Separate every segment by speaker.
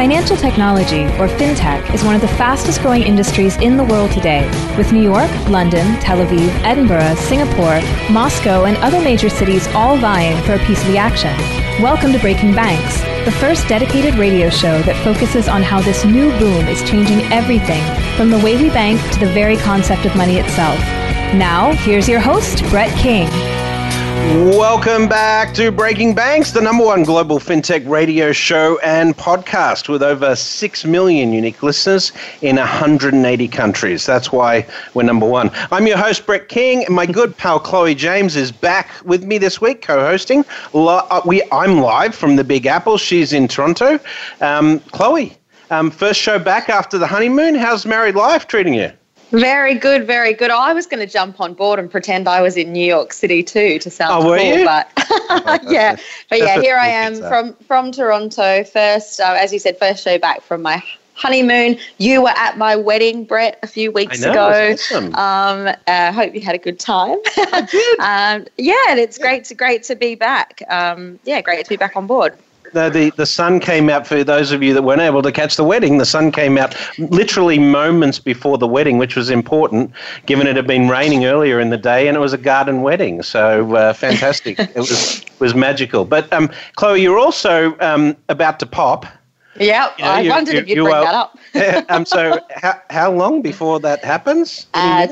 Speaker 1: Financial technology, or fintech, is one of the fastest growing industries in the world today, with New York, London, Tel Aviv, Edinburgh, Singapore, Moscow, and other major cities all vying for a piece of the action. Welcome to Breaking Banks, the first dedicated radio show that focuses on how this new boom is changing everything, from the way we bank to the very concept of money itself. Now, here's your host, Brett King.
Speaker 2: Welcome back to Breaking Banks, the number one global fintech radio show and podcast with over 6 million unique listeners in 180 countries. That's why we're number one. I'm your host, Brett King, and my good pal Chloe James is back with me this week, co-hosting. I'm live from the Big Apple. She's in Toronto. Chloe, first show back after the honeymoon. How's married life treating you?
Speaker 3: Very good, very good. I was going to jump on board and pretend I was in New York City too to sound
Speaker 2: cool,
Speaker 3: you? But here I am from Toronto. First, as you said, first show back from my honeymoon. You were at my wedding, Brett, a few weeks ago.
Speaker 2: Awesome.
Speaker 3: Hope you had a good time.
Speaker 2: I did.
Speaker 3: And it's great to be back. Great to be back on board.
Speaker 2: No, the sun came out, for those of you that weren't able to catch the wedding, the sun came out literally moments before the wedding, which was important, given it had been raining earlier in the day, and it was a garden wedding. So fantastic. It was magical. But Chloe, you're also about to pop.
Speaker 3: Yeah, I wondered if you'd bring that up.
Speaker 2: So how long before that happens?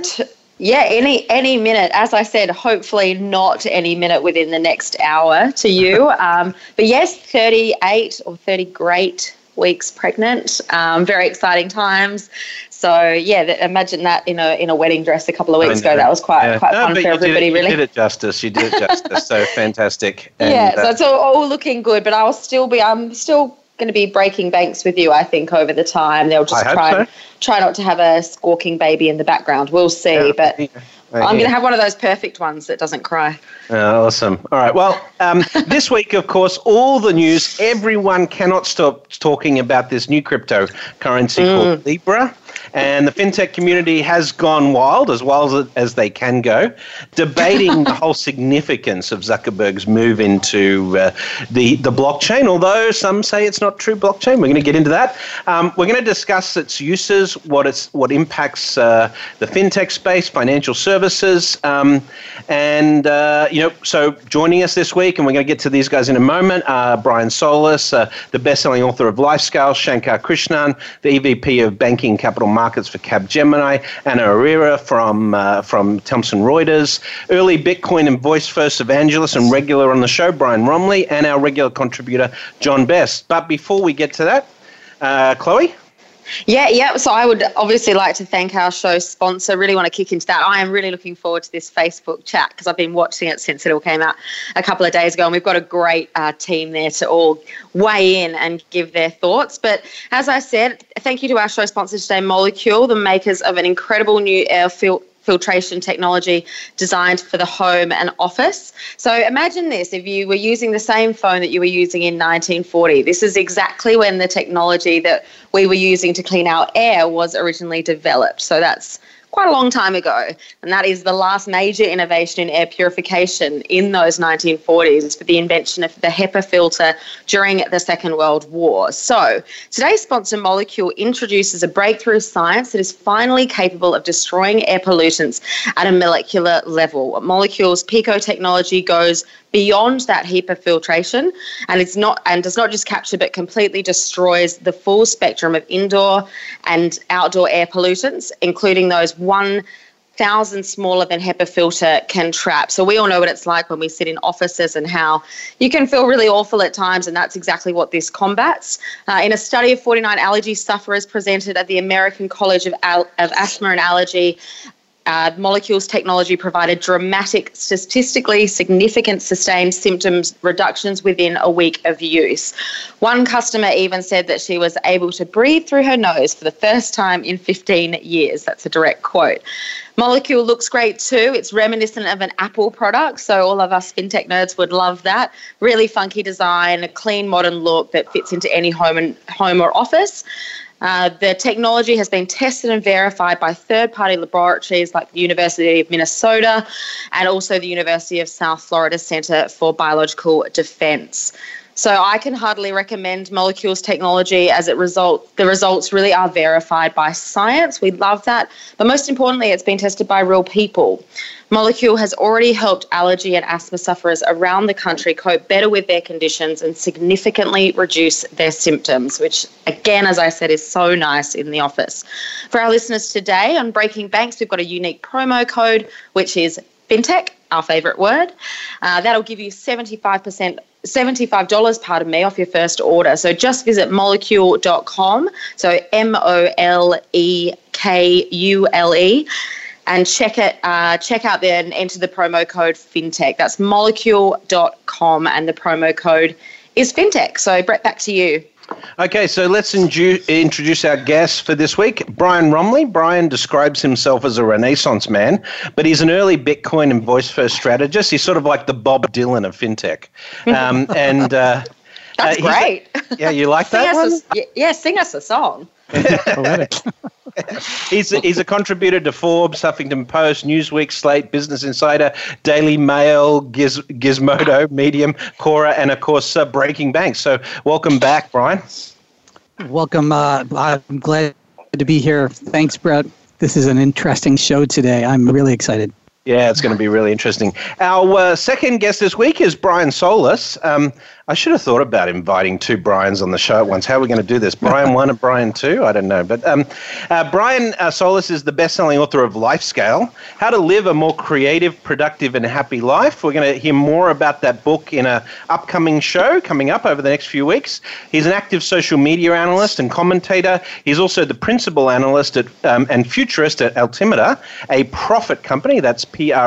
Speaker 3: Any minute. As I said, hopefully not any minute within the next hour to you. But yes, 38 or 30 great weeks pregnant. Very exciting times. So imagine that in a wedding dress a couple of weeks ago. That was quite fun for everybody. Really,
Speaker 2: you did it justice. So fantastic. And,
Speaker 3: so it's all looking good. But I'm still going to be breaking banks with you, I think, over the time. They'll just try not to have a squawking baby in the background. We'll see, but I'm going to have one of those perfect ones that doesn't cry.
Speaker 2: Awesome. All right. Well, this week, of course, all the news, everyone cannot stop talking about this new cryptocurrency called Libra. And the fintech community has gone wild as they can go, debating the whole significance of Zuckerberg's move into the blockchain, although some say it's not true blockchain. We're going to get into that. We're going to discuss its uses, what impacts the fintech space, financial services, so joining us this week, and we're going to get to these guys in a moment, Brian Solis, the best-selling author of Lifescale, Shankar Krishnan, the EVP of Banking Capital Markets for Capgemini, Anna Arira from Thomson Reuters, early Bitcoin and voice-first evangelist and regular on the show, Brian Romley, and our regular contributor, John Best. But before we get to that, Chloe?
Speaker 3: Yeah. So I would obviously like to thank our show sponsor. Really want to kick into that. I am really looking forward to this Facebook chat because I've been watching it since it all came out a couple of days ago, and we've got a great team there to all weigh in and give their thoughts. But as I said, thank you to our show sponsor today, Molekule, the makers of an incredible new air filtration technology designed for the home and office. So imagine this, if you were using the same phone that you were using in 1940, this is exactly when the technology that we were using to clean our air was originally developed. So that's quite a long time ago, and that is the last major innovation in air purification in those 1940s for the invention of the HEPA filter during the Second World War. So today's sponsor, Molekule, introduces a breakthrough science that is finally capable of destroying air pollutants at a molecular level. Molekule's Pico technology goes beyond that HEPA filtration and does not just capture but completely destroys the full spectrum of indoor and outdoor air pollutants, including those 1,000 smaller than HEPA filter can trap. So we all know what it's like when we sit in offices and how you can feel really awful at times, and that's exactly what this combats. In a study of 49 allergy sufferers presented at the American College of Asthma and Allergy, Molekule's technology provided dramatic, statistically significant sustained symptoms reductions within a week of use. One customer even said that she was able to breathe through her nose for the first time in 15 years. That's a direct quote. Molekule looks great too. It's reminiscent of an Apple product, so all of us fintech nerds would love that. Really funky design, a clean, modern look that fits into any home or office. The technology has been tested and verified by third-party laboratories like the University of Minnesota and also the University of South Florida Center for Biological Defense. So I can heartily recommend Molecule's technology as the results really are verified by science. We love that. But most importantly, it's been tested by real people. Molecule has already helped allergy and asthma sufferers around the country cope better with their conditions and significantly reduce their symptoms, which, again, as I said, is so nice in the office. For our listeners today on Breaking Banks, we've got a unique promo code, which is FinTech, our favourite word. That'll give you $75, off your first order. So just visit molecule.com, so MOLEKULE, and check out there and enter the promo code FinTech. That's molecule.com, and the promo code is FinTech. So Brett, back to you.
Speaker 2: Okay, so let's introduce our guest for this week, Brian Romley. Brian describes himself as a Renaissance man, but he's an early Bitcoin and voice-first strategist. He's sort of like the Bob Dylan of fintech.
Speaker 3: That's great.
Speaker 2: Yeah, you like that one?
Speaker 3: Sing us a song.
Speaker 2: He's a contributor to Forbes, Huffington Post, Newsweek, Slate, Business Insider, Daily Mail, Gizmodo, Medium, Quora, and of course Breaking Banks. So welcome back, Brian.
Speaker 4: Welcome. I'm glad to be here. Thanks, Brett. This is an interesting show today. I'm really excited.
Speaker 2: Yeah, it's going to be really interesting. Our second guest this week is Brian Solis. I should have thought about inviting two Brians on the show at once. How are we going to do this? Brian 1 and Brian 2? I don't know. But Brian Solis is the best-selling author of Lifescale, How to Live a More Creative, Productive, and Happy Life. We're going to hear more about that book in an upcoming show coming up over the next few weeks. He's an active social media analyst and commentator. He's also the principal analyst and futurist at Altimeter, a profit company. That's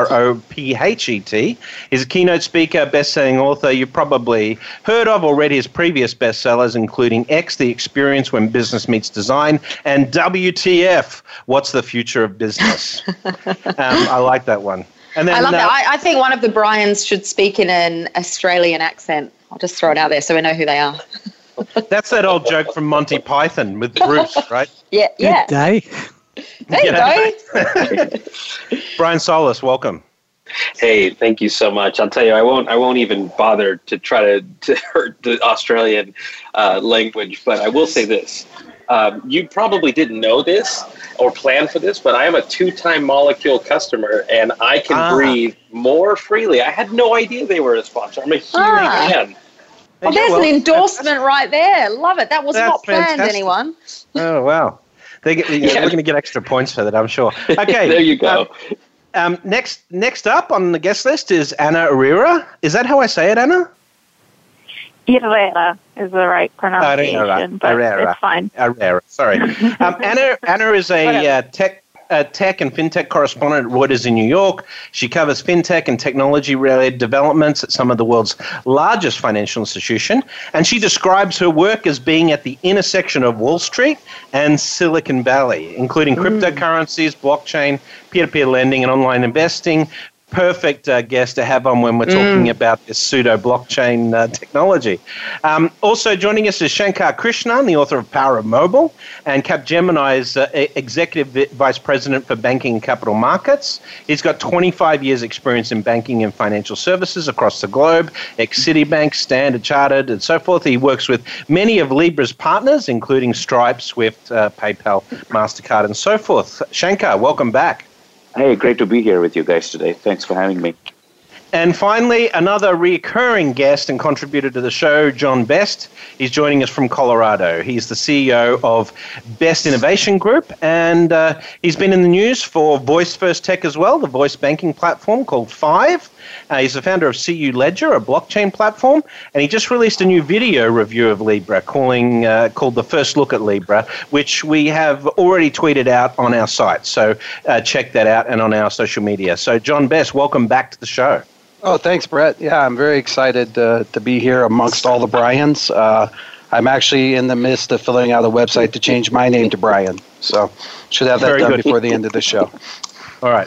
Speaker 2: PROPHET. He's a keynote speaker, best-selling author. You've probably heard of already his previous bestsellers, including X, The Experience When Business Meets Design, and WTF, What's the Future of Business? I like that one. And then,
Speaker 3: I love that. I think one of the Brians should speak in an Australian accent. I'll just throw it out there so we know who they are.
Speaker 2: That's that old joke from Monty Python with Bruce, right?
Speaker 3: Yeah.
Speaker 4: Good day.
Speaker 3: There you go.
Speaker 2: Brian Solis, welcome.
Speaker 5: Hey, thank you so much. I'll tell you, I won't even bother to try to hurt the Australian language, but I will say this. You probably didn't know this or plan for this, but I am a 2-time Molecule customer, and I can breathe more freely. I had no idea they were a sponsor. I'm a huge fan.
Speaker 3: Well, there's an endorsement right there. Love it. That was not planned,
Speaker 2: fantastic.
Speaker 3: Anyone.
Speaker 2: Oh, wow. We're going to get extra points for that, I'm sure. Okay.
Speaker 5: There you go.
Speaker 2: Next up on the guest list is Anna Herrera. Is that how I say it, Anna?
Speaker 6: Herrera is the right pronunciation, but it's fine.
Speaker 2: Herrera, sorry. Anna is a tech and fintech correspondent at Reuters in New York. She covers fintech and technology-related developments at some of the world's largest financial institutions, and she describes her work as being at the intersection of Wall Street and Silicon Valley, including cryptocurrencies, blockchain, peer-to-peer lending, and online investing. Perfect guest to have on when we're talking about this pseudo-blockchain technology. Also joining us is Shankar Krishnan, the author of Power of Mobile, and Capgemini's Executive Vice President for Banking and Capital Markets. He's got 25 years' experience in banking and financial services across the globe, ex-Citibank, Standard Chartered, and so forth. He works with many of Libra's partners, including Stripe, Swift, PayPal, MasterCard, and so forth. Shankar, welcome back.
Speaker 7: Hey, great to be here with you guys today. Thanks for having me.
Speaker 2: And finally, another recurring guest and contributor to the show, John Best. He's joining us from Colorado. He's the CEO of Best Innovation Group, and he's been in the news for Voice First Tech as well, the voice banking platform called Five. He's the founder of CU Ledger, a blockchain platform, and he just released a new video review of Libra called The First Look at Libra, which we have already tweeted out on our site. So check that out and on our social media. So John Best, welcome back to the show.
Speaker 8: Oh, thanks, Brett. Yeah, I'm very excited to be here amongst all the Brians. I'm actually in the midst of filling out a website to change my name to Brian, so should have that done before the end of the show.
Speaker 2: All right.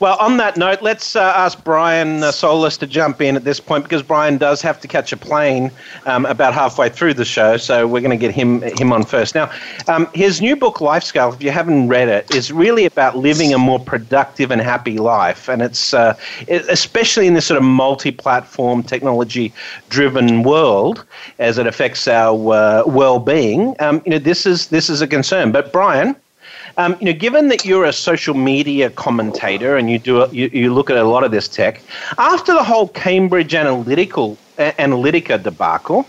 Speaker 2: Well, on that note, let's ask Brian Solis to jump in at this point, because Brian does have to catch a plane about halfway through the show, so we're going to get him on first. Now, his new book, Lifescale, if you haven't read it, is really about living a more productive and happy life, and it's especially in this sort of multi-platform, technology-driven world as it affects our well-being. This is a concern. But Brian, given that you're a social media commentator and you look at a lot of this tech, after the whole Cambridge Analytica debacle,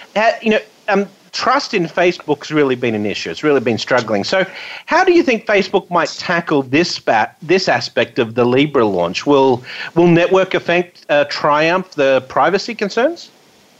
Speaker 2: trust in Facebook's really been an issue. It's really been struggling. So how do you think Facebook might tackle this aspect of the Libra launch? Will network effect triumph the privacy concerns?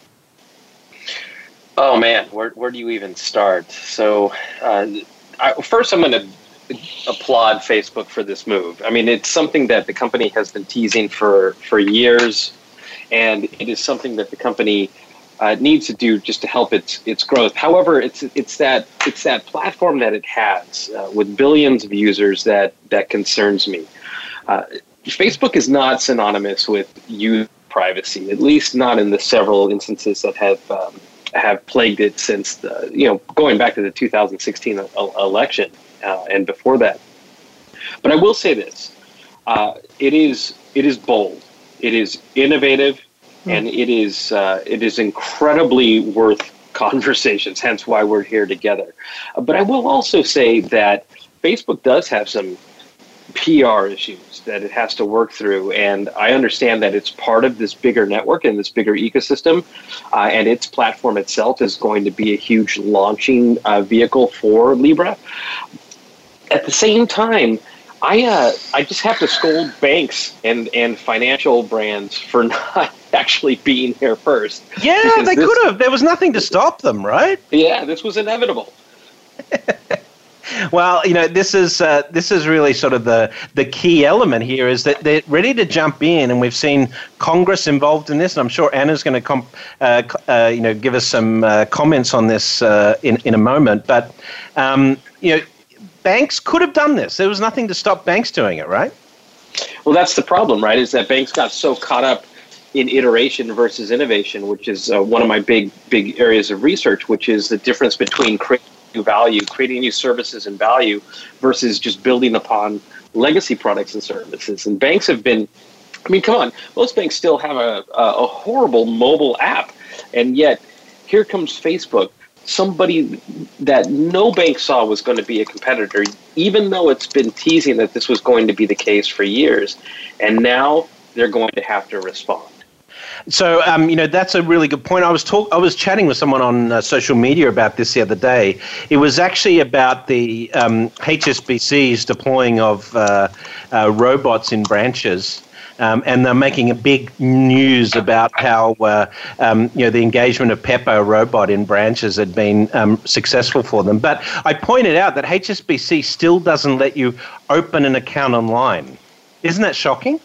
Speaker 5: Oh, man, where do you even start? So first, I'm going to applaud Facebook for this move. I mean, it's something that the company has been teasing for years, and it is something that the company needs to do just to help its growth. However, it's that platform that it has with billions of users that concerns me. Facebook is not synonymous with user privacy, at least not in the several instances that have plagued it since going back to the 2016 election and before that. But I will say this: it is bold, it is innovative, and it is incredibly worth conversations. Hence why we're here together. But I will also say that Facebook does have some PR issues that it has to work through, and I understand that it's part of this bigger network and this bigger ecosystem, and its platform itself is going to be a huge launching vehicle for Libra. At the same time, I just have to scold banks and financial brands for not actually being here first.
Speaker 2: Yeah, they could have. There was nothing to stop them, right?
Speaker 5: Yeah, this was inevitable.
Speaker 2: Well, this is really sort of the key element here, is that they're ready to jump in, and we've seen Congress involved in this, and I'm sure Anna's going to give us some comments on this in a moment. But banks could have done this. There was nothing to stop banks doing it, right?
Speaker 5: Well, that's the problem, right? Is that banks got so caught up in iteration versus innovation, which is one of my big areas of research, which is the difference between creating new value, creating new services and value, versus just building upon legacy products and services. And banks have been, come on, most banks still have a horrible mobile app, and yet here comes Facebook, somebody that no bank saw was going to be a competitor, even though it's been teasing that this was going to be the case for years, and now they're going to have to respond.
Speaker 2: So, that's a really good point. I was chatting with someone on social media about this the other day. It was actually about the HSBC's deploying of robots in branches. And they're making a big news about how the engagement of Pepper robot in branches had been successful for them. But I pointed out that HSBC still doesn't let you open an account online. Isn't that shocking?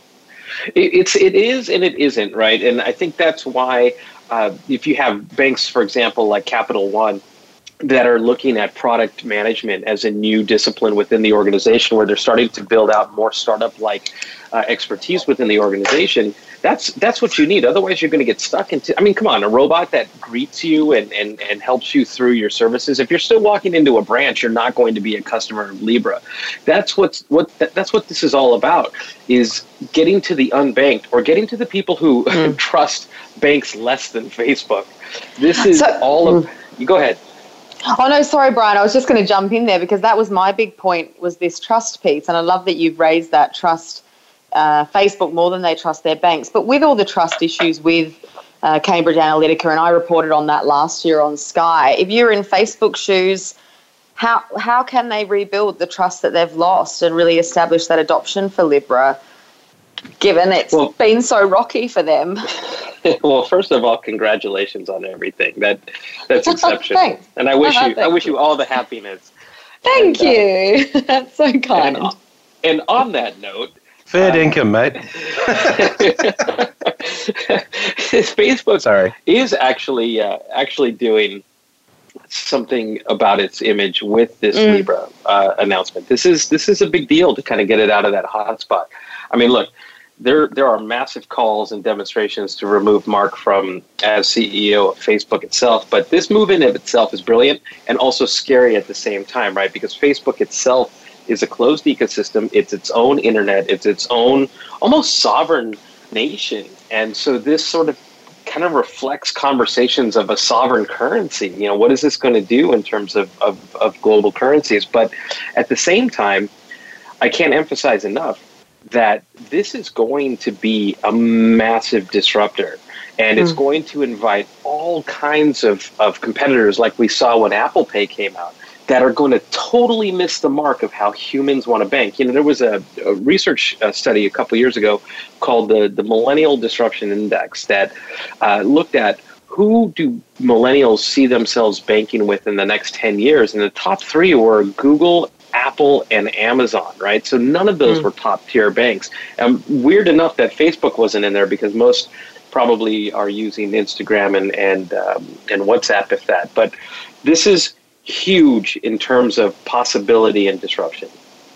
Speaker 5: It is and it isn't, right? And I think that's why if you have banks, for example, like Capital One, that are looking at product management as a new discipline within the organization, where they're starting to build out more startup-like expertise within the organization, that's what you need. Otherwise, you're going to get stuck into, come on, a robot that greets you and helps you through your services. If you're still walking into a branch, you're not going to be a customer of Libra. That's what this is all about, is getting to the unbanked, or getting to the people who trust banks less than Facebook. This is you go ahead.
Speaker 3: Oh, no, sorry, Brian. I was just going to jump in there, because that was my big point, was this trust piece. And I love that you've raised that trust Facebook more than they trust their banks. But with all the trust issues with Cambridge Analytica, and I reported on that last year on Sky, if you're in Facebook's shoes, how can they rebuild the trust that they've lost and really establish that adoption for Libra, given it's been so rocky for them?
Speaker 5: Well, first of all, congratulations on everything. That's exceptional. And I wish you all the happiness.
Speaker 3: Thank you. That's so kind.
Speaker 5: And on that note,
Speaker 2: fair income, mate.
Speaker 5: Facebook is actually doing something about its image with this Libra announcement. This is a big deal to kind of get it out of that hotspot. I mean, look, there are massive calls and demonstrations to remove Mark as CEO of Facebook itself. But this move in of itself is brilliant and also scary at the same time, right? Because Facebook itself is a closed ecosystem. It's its own internet. It's its own almost sovereign nation. And so this sort of kind of reflects conversations of a sovereign currency. You know, what is this going to do in terms of global currencies? But at the same time, I can't emphasize enough that this is going to be a massive disruptor. And it's going to invite all kinds of competitors like we saw when Apple Pay came out that are going to totally miss the mark of how humans want to bank. You know, there was a research study a couple of years ago called the Millennial Disruption Index that looked at who do millennials see themselves banking with in the next 10 years. And the top three were Google, Apple, and Amazon, right? So none of those were top-tier banks. Weird enough that Facebook wasn't in there because most probably are using Instagram and WhatsApp, if that. But this is huge in terms of possibility and disruption.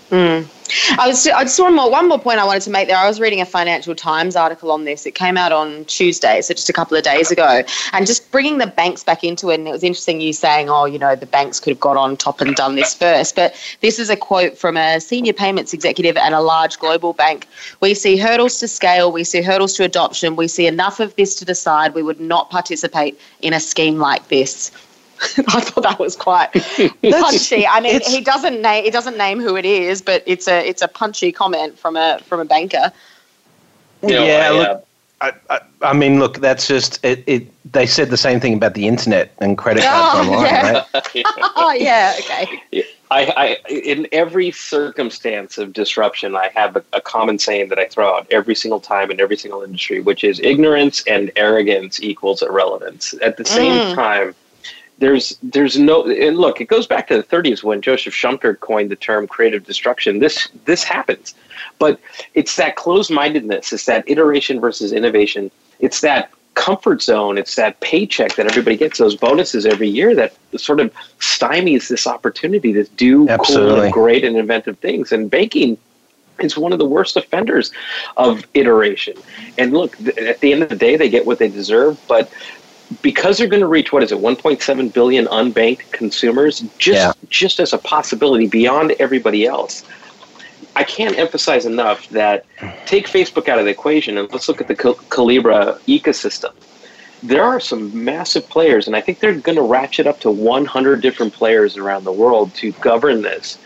Speaker 3: One more point I wanted to make there. I was reading a Financial Times article on this. It came out on Tuesday, so just a couple of days ago, and just bringing the banks back into it. And it was interesting you saying, the banks could have got on top and done this first. But this is a quote from a senior payments executive at a large global bank. We see hurdles to scale. We see hurdles to adoption. We see enough of this to decide we would not participate in a scheme like this. I thought that was quite punchy. I mean, he doesn't name who it is, but it's a punchy comment from a banker.
Speaker 2: I mean, look, that's just it. They said the same thing about the internet and credit cards online, right?
Speaker 3: Okay.
Speaker 5: I in every circumstance of disruption, I have a common saying that I throw out every single time in every single industry, which is ignorance and arrogance equals irrelevance. At the same time, there's no, and look, it goes back to the 30s when Joseph Schumpeter coined the term creative destruction. This happens, but it's that closed-mindedness. It's that iteration versus innovation. It's that comfort zone. It's that paycheck that everybody gets, those bonuses every year that sort of stymies this opportunity to do cool and great and inventive things. And banking is one of the worst offenders of iteration. And look, at the end of the day, they get what they deserve, but because they're going to reach, 1.7 billion unbanked consumers, just as a possibility beyond everybody else. I can't emphasize enough that take Facebook out of the equation and let's look at the Calibra ecosystem. There are some massive players, and I think they're going to ratchet up to 100 different players around the world to govern this.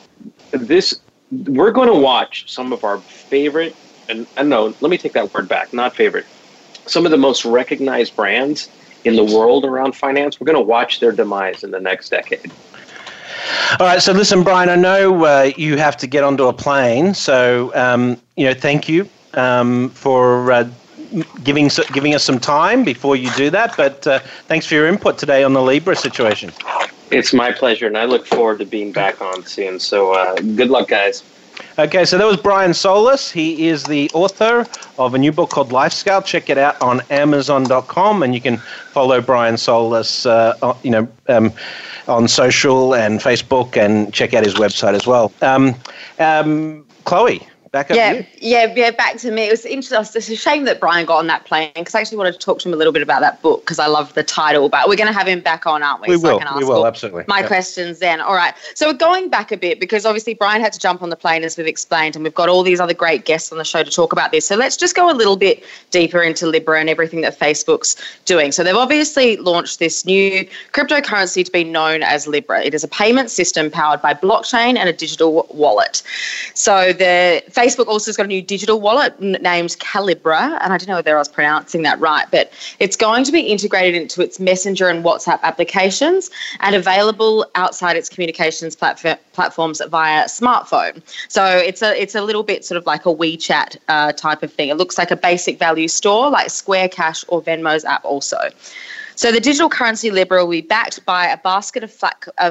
Speaker 5: We're going to watch some of our favorite, and no, let me take that word back, not favorite, some of the most recognized brands in the world around finance. We're going to watch their demise in the next decade.
Speaker 2: All right. So listen, Brian, I know you have to get onto a plane. So, thank you for giving us some time before you do that. But thanks for your input today on the Libra situation.
Speaker 5: It's my pleasure, and I look forward to being back on soon. So good luck, guys.
Speaker 2: Okay, so that was Brian Solis. He is the author of a new book called LifeScale. Check it out on Amazon.com, and you can follow Brian Solis, on social and Facebook, and check out his website as well. Chloe, back up to you.
Speaker 3: Back to me. It was interesting. It's a shame that Brian got on that plane because I actually wanted to talk to him a little bit about that book because I love the title. But we're going to have him back on, aren't we?
Speaker 2: We will, absolutely.
Speaker 3: My questions then. All right. So we're going back a bit because obviously Brian had to jump on the plane as we've explained, and we've got all these other great guests on the show to talk about this. So let's just go a little bit deeper into Libra and everything that Facebook's doing. So they've obviously launched this new cryptocurrency to be known as Libra. It is a payment system powered by blockchain and a digital wallet. So the Facebook also has got a new digital wallet named Calibra, and I don't know whether I was pronouncing that right, but it's going to be integrated into its Messenger and WhatsApp applications and available outside its communications platforms via smartphone. So it's a little bit sort of like a WeChat type of thing. It looks like a basic value store like Square Cash or Venmo's app also. So the digital currency Libra will be backed by a basket of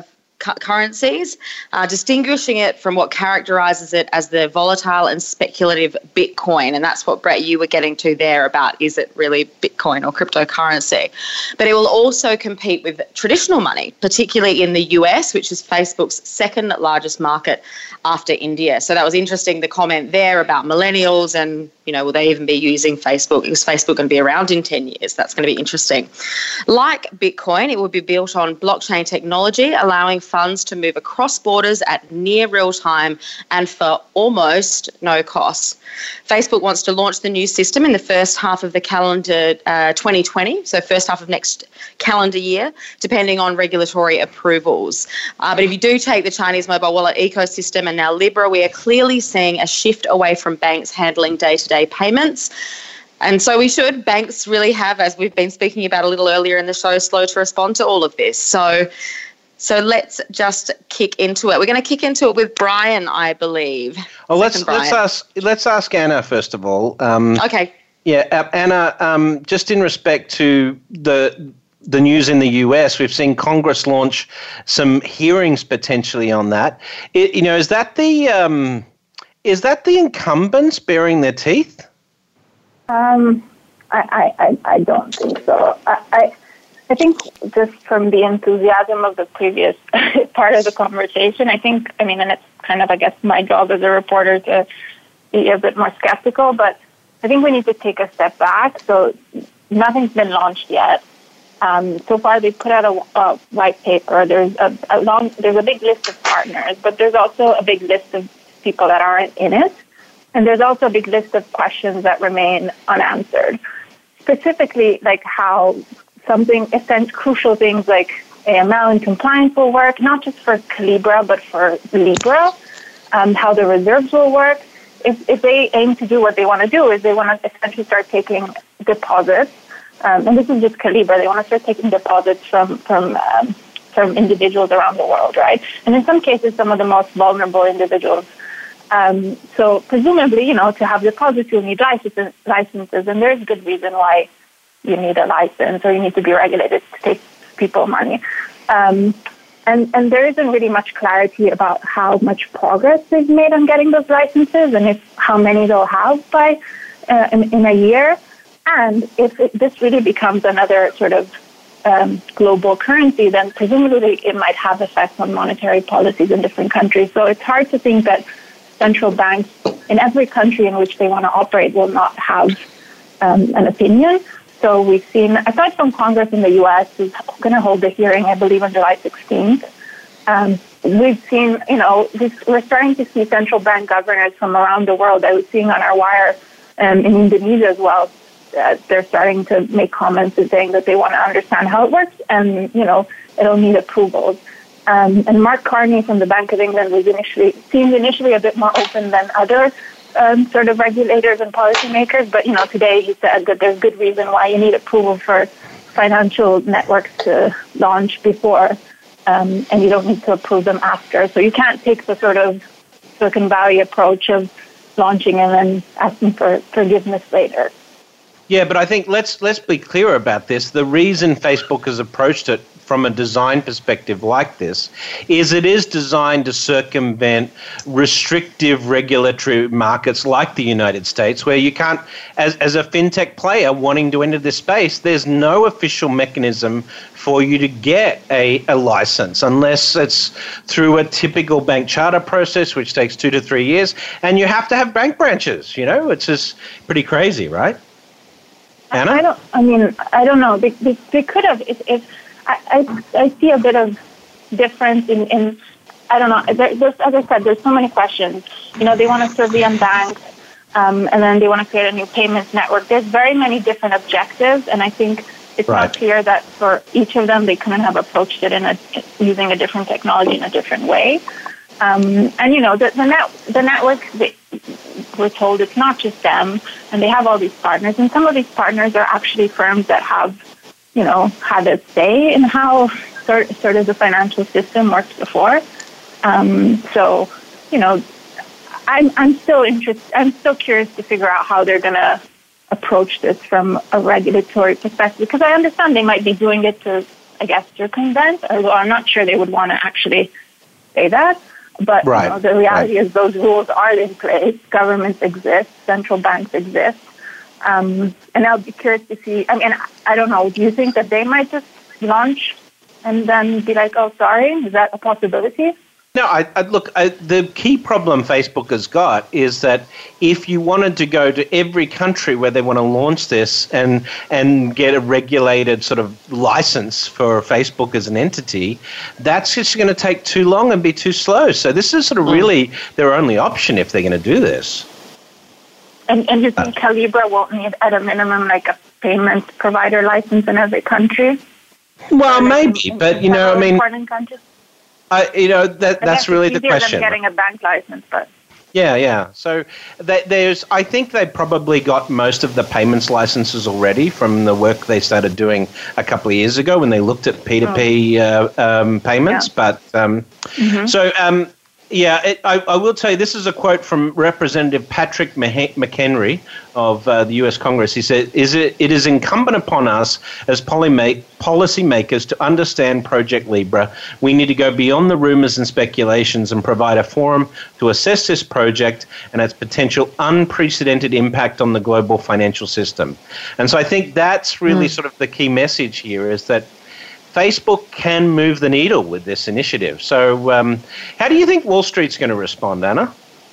Speaker 3: currencies, distinguishing it from what characterizes it as the volatile and speculative Bitcoin. And that's what, Brett, you were getting to there about, is it really Bitcoin or cryptocurrency? But it will also compete with traditional money, particularly in the US, which is Facebook's second largest market after India. So that was interesting, the comment there about millennials and, will they even be using Facebook? Is Facebook going to be around in 10 years? That's going to be interesting. Like Bitcoin, it will be built on blockchain technology, allowing funds to move across borders at near real time and for almost no cost. Facebook wants to launch the new system in the first half of the calendar 2020, so first half of next calendar year, depending on regulatory approvals. But if you do take the Chinese mobile wallet ecosystem and now Libra, we are clearly seeing a shift away from banks handling day-to-day payments. And so banks really have, as we've been speaking about a little earlier in the show, slow to respond to all of this. So let's just kick into it. We're going to kick into it with Brian, I believe.
Speaker 2: Oh, let's ask Anna first of all.
Speaker 3: Okay.
Speaker 2: Yeah, Anna. Just in respect to the news in the US, we've seen Congress launch some hearings potentially on that. Is that the incumbents baring their teeth?
Speaker 6: I don't think so. I think just from the enthusiasm of the previous part of the conversation, and it's kind of, I guess, my job as a reporter to be a bit more skeptical, but I think we need to take a step back. So nothing's been launched yet. So far, they put out a white paper. There's a big list of partners, but there's also a big list of people that aren't in it. And there's also a big list of questions that remain unanswered. Specifically, like how crucial things like AML and compliance will work, not just for Calibra, but for Libra, how the reserves will work. If they aim to do what they want to do, is they want to essentially start taking deposits. And this is just Calibra. They want to start taking deposits from individuals around the world, right? And in some cases, some of the most vulnerable individuals. So presumably, to have deposits, you'll need licenses, and there's good reason why you need a license or you need to be regulated to take people money. And there isn't really much clarity about how much progress they've made on getting those licenses and how many they'll have by in a year. And if this really becomes another sort of global currency, then presumably it might have effects on monetary policies in different countries. So it's hard to think that central banks in every country in which they want to operate will not have an opinion. So we've seen, aside from Congress in the U.S., who's going to hold the hearing, I believe, on July 16th, we've seen, we're starting to see central bank governors from around the world. I was seeing on our wire in Indonesia as well. They're starting to make comments and saying that they want to understand how it works and, it'll need approvals. And Mark Carney from the Bank of England seemed initially a bit more open than other sort of regulators and policymakers. But, today he said that there's good reason why you need approval for financial networks to launch before, and you don't need to approve them after. So you can't take the sort of Silicon Valley approach of launching and then asking for forgiveness later.
Speaker 2: Yeah, but I think let's be clear about this. The reason Facebook has approached it from a design perspective like this is it is designed to circumvent restrictive regulatory markets like the United States, where you can't, as a fintech player wanting to enter this space, there's no official mechanism for you to get a license unless it's through a typical bank charter process, which takes 2 to 3 years, and you have to have bank branches. It's just pretty crazy, right? Anna?
Speaker 6: I don't know. They could have. I see a bit of difference in I don't know. There's, as I said, there's so many questions. They want to surveil banks, and then they want to create a new payments network. There's very many different objectives, and I think it's not clear that for each of them they couldn't have approached it using a different technology in a different way. And the network, we're told it's not just them, and they have all these partners, and some of these partners are actually firms that have, had a say in how sort of the financial system works before. So, I'm still interested. I'm still curious to figure out how they're going to approach this from a regulatory perspective, because I understand they might be doing it to I guess, circumvent, although I'm not sure they would want to actually say that. But the reality is those rules are in place. Governments exist. Central banks exist. And I'll be curious to see. I mean, I don't know. Do you think that they might just launch and then be like, oh, sorry? Is that a possibility?
Speaker 2: No, the key problem Facebook has got is that if you wanted to go to every country where they want to launch this and get a regulated sort of license for Facebook as an entity, that's just going to take too long and be too slow. So this is sort of really their only option if they're going to do this.
Speaker 6: And you think Calibra won't need, at a minimum, like a payment provider license in every country?
Speaker 2: Well, maybe, but, I mean...
Speaker 6: Important countries?
Speaker 2: That's really the question.
Speaker 6: Than getting a bank license, but
Speaker 2: yeah. So I think they probably got most of the payments licenses already from the work they started doing a couple of years ago when they looked at P2P payments. Yeah. But I will tell you, this is a quote from Representative Patrick McHenry of the U.S. Congress. He said, it is incumbent upon us as policymakers to understand Project Libra. We need to go beyond the rumors and speculations and provide a forum to assess this project and its potential unprecedented impact on the global financial system. And so I think that's really sort of the key message here, is that Facebook can move the needle with this initiative. So how do you think Wall Street's going to respond, Anna?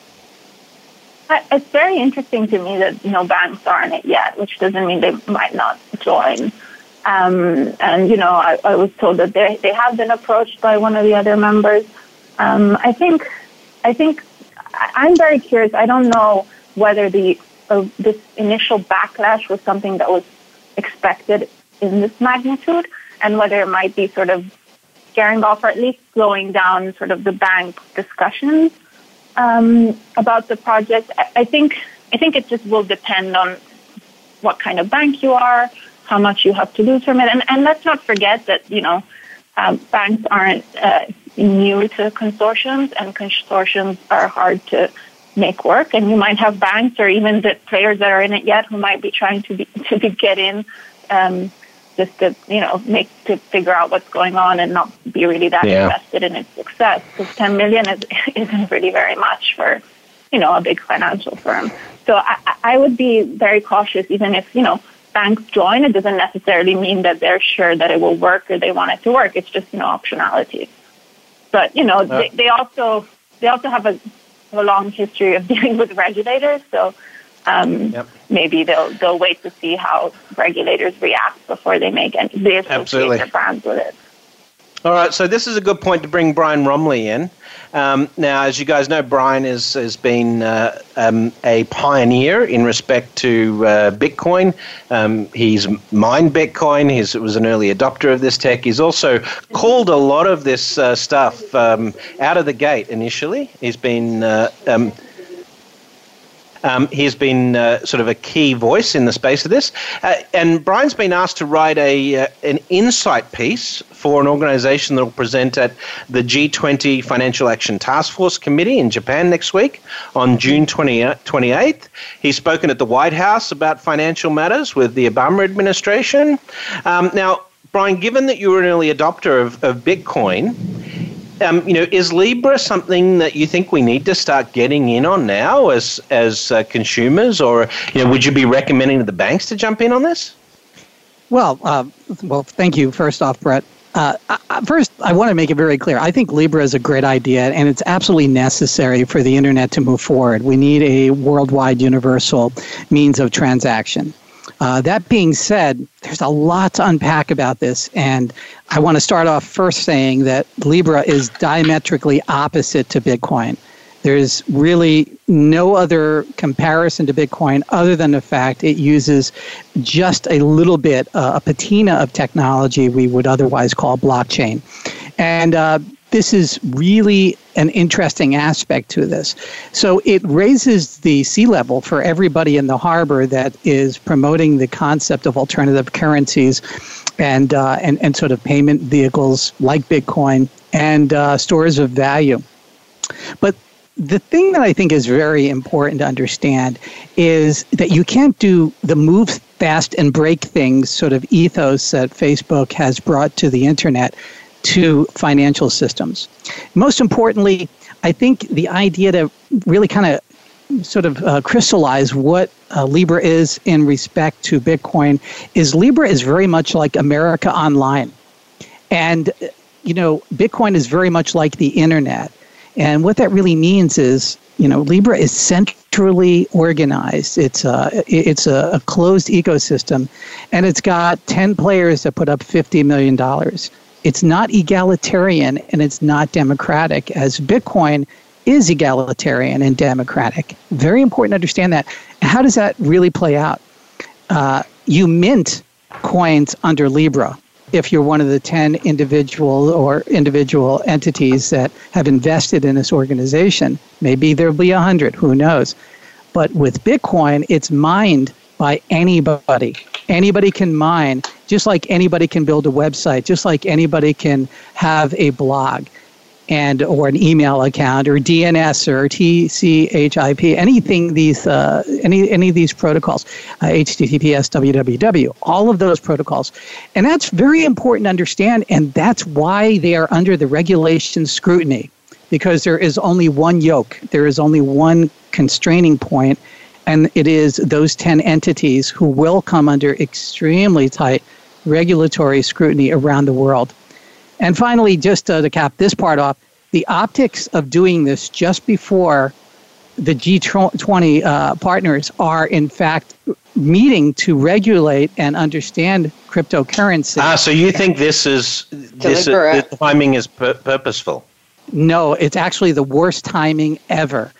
Speaker 6: It's very interesting to me that banks aren't it yet, which doesn't mean they might not join. And I was told that they have been approached by one of the other members. I think I'm very curious. I don't know whether this initial backlash was something that was expected in this magnitude, and whether it might be sort of scaring off or at least slowing down sort of the bank discussions about the project. I think it just will depend on what kind of bank you are, how much you have to lose from it. And let's not forget that, banks aren't new to consortiums, and consortiums are hard to make work. And you might have banks or even the players that are in it yet who might be trying to get in just to, to figure out what's going on and not be really that invested in its success. Because $10 million isn't really very much for, a big financial firm. So I would be very cautious, even if, banks join. It doesn't necessarily mean that they're sure that it will work or they want it to work. It's just, optionality. But, they also have a long history of dealing with regulators. So maybe they'll wait to see how regulators react before they make they associate their brands with it.
Speaker 2: All right, so this is a good point to bring Brian Roemmele in. Now, as you guys know, Brian has been a pioneer in respect to Bitcoin. He's mined Bitcoin. He was an early adopter of this tech. He's also called a lot of this stuff out of the gate initially. He's been sort of a key voice in the space of this. And Brian's been asked to write an insight piece for an organization that will present at the G20 Financial Action Task Force Committee in Japan next week on June 28th. He's spoken at the White House about financial matters with the Obama administration. Now, Brian, given that you were an early adopter of Bitcoin, is Libra something that you think we need to start getting in on now as consumers, or would you be recommending to the banks to jump in on this?
Speaker 4: Well, thank you. First off, Brett. First, I want to make it very clear. I think Libra is a great idea, and it's absolutely necessary for the internet to move forward. We need a worldwide universal means of transaction. That being said, there's a lot to unpack about this, and I want to start off first saying that Libra is diametrically opposite to Bitcoin. There's really no other comparison to Bitcoin other than the fact it uses just a little bit, a patina of technology we would otherwise call blockchain. And this is really an interesting aspect to this. So it raises the sea level for everybody in the harbor that is promoting the concept of alternative currencies and sort of payment vehicles like Bitcoin and stores of value. But the thing that I think is very important to understand is that you can't do the move fast and break things sort of ethos that Facebook has brought to the internet to financial systems. Most importantly, I think the idea to really kind of sort of crystallize what Libra is in respect to Bitcoin is Libra is very much like America Online. And, you know, Bitcoin is very much like the internet. And what that really means is, you know, Libra is centrally organized. It's a closed ecosystem, and it's got 10 players that put up $50 million. It's not egalitarian, and it's not democratic, as Bitcoin is egalitarian and democratic. Very important to understand that. How does that really play out? You mint coins under Libra if you're one of the 10 individual entities that have invested in this organization. Maybe there'll be 100, who knows? But with Bitcoin, it's mined by anybody. Anybody can mine, just like anybody can build a website, just like anybody can have a blog and or an email account or DNS or TCP, anything these any of these protocols, HTTPS, www, all of those protocols. And that's very important to understand, and that's why they are under the regulation scrutiny, because there is only one yoke, there is only one constraining point, and it is those 10 entities who will come under extremely tight regulatory scrutiny around the world. And finally, just to cap this part off, the optics of doing this just before the G20 partners are, in fact, meeting to regulate and understand cryptocurrency.
Speaker 2: So you think the timing is purposeful?
Speaker 4: No, it's actually the worst timing ever.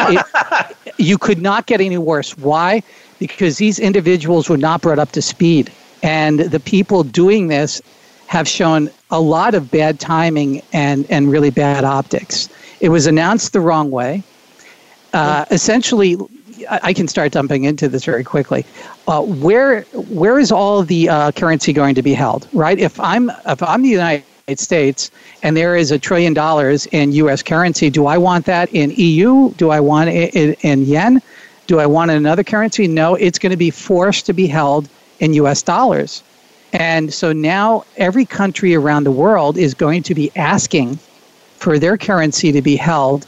Speaker 4: You could not get any worse. Why? Because these individuals were not brought up to speed. And the people doing this have shown a lot of bad timing and really bad optics. It was announced the wrong way. Essentially, I can start dumping into this very quickly. Where is all the currency going to be held, right? If I'm the United States and there is $1 trillion in U.S. currency, do I want that in EU? Do I want it in yen? Do I want another currency? No, it's going to be forced to be held in U.S. dollars. And so now every country around the world is going to be asking for their currency to be held,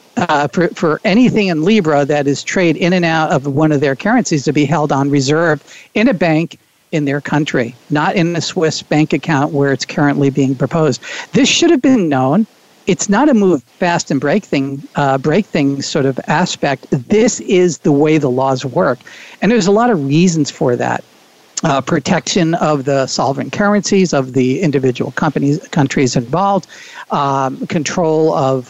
Speaker 4: for anything in Libra that is trade in and out of one of their currencies to be held on reserve in a bank in their country, not in a Swiss bank account where it's currently being proposed. This should have been known. It's not a move fast and break things sort of aspect. This is the way the laws work. And there's a lot of reasons for that. Protection of the sovereign currencies of the individual countries involved, control of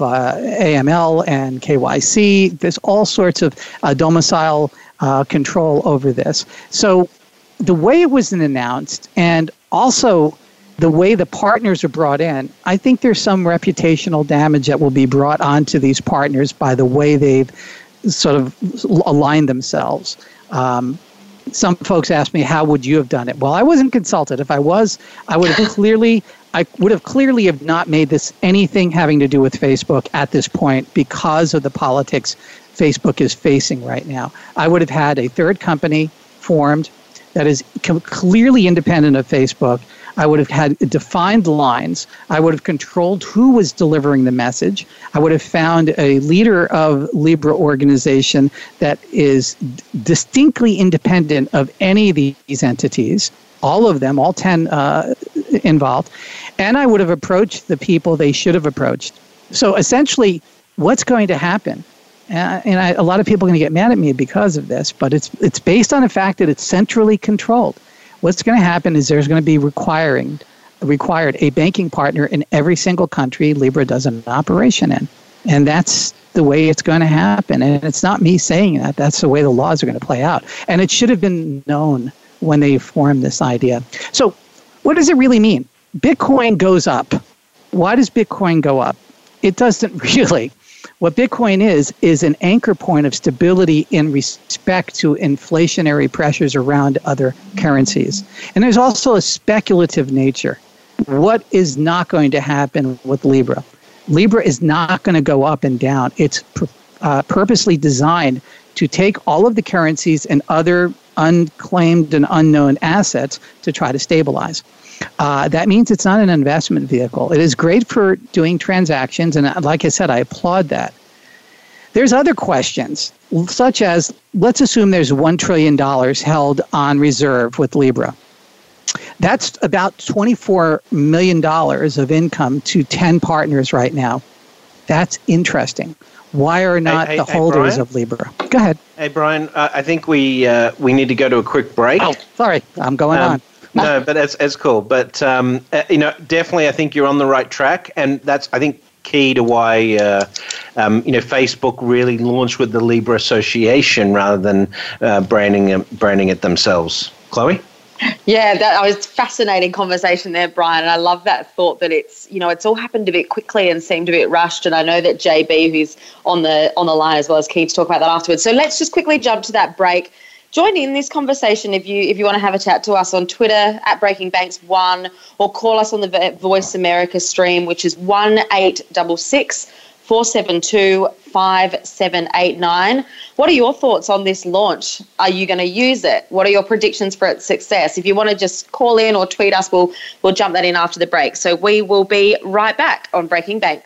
Speaker 4: AML and KYC. There's all sorts of domicile control over this. So the way it was announced, and also the way the partners are brought in, I think there's some reputational damage that will be brought onto these partners by the way they've sort of aligned themselves. Some folks ask me, how would you have done it? Well, I wasn't consulted. If I was, I would have clearly have not made this anything having to do with Facebook at this point because of the politics Facebook is facing right now. I would have had a third company formed that is clearly independent of Facebook. I would have had defined lines. I would have controlled who was delivering the message. I would have found a leader of Libra organization that is distinctly independent of any of these entities, all of them, all 10 involved. And I would have approached the people they should have approached. So essentially, what's going to happen? A lot of people are going to get mad at me because of this, but it's based on the fact that it's centrally controlled. What's going to happen is there's going to be required a banking partner in every single country Libra does an operation in. And that's the way it's going to happen. And it's not me saying that. That's the way the laws are going to play out. And it should have been known when they formed this idea. So what does it really mean? Bitcoin goes up. Why does Bitcoin go up? It doesn't really. What Bitcoin is an anchor point of stability in respect to inflationary pressures around other currencies. And there's also a speculative nature. What is not going to happen with Libra? Libra is not going to go up and down. It's purposely designed to take all of the currencies and other unclaimed and unknown assets to try to stabilize. That means it's not an investment vehicle. It is great for doing transactions, and like I said, I applaud that. There's other questions, such as, let's assume there's $1 trillion held on reserve with Libra. That's about $24 million of income to 10 partners right now. That's interesting. Why are not the holders of Libra? Go ahead.
Speaker 2: Hey, Brian, I think we need to go to a quick break.
Speaker 4: Oh, sorry. I'm going on.
Speaker 2: No, but that's cool. But, definitely I think you're on the right track. And that's, I think, key to why, Facebook really launched with the Libra Association rather than branding it themselves. Chloe?
Speaker 3: Yeah, that was fascinating conversation there, Brian. And I love that thought that it's all happened a bit quickly and seemed a bit rushed. And I know that JB, who's on the line as well, is keen to talk about that afterwards. So let's just quickly jump to that break. Join in this conversation if you want to have a chat to us on Twitter at Breaking Banks 1, or call us on the Voice America stream, which is 1-866-472-5789. What are your thoughts on this launch? Are you going to use it? What are your predictions for its success? If you want to just call in or tweet us, we'll jump that in after the break. So we will be right back on Breaking Bank.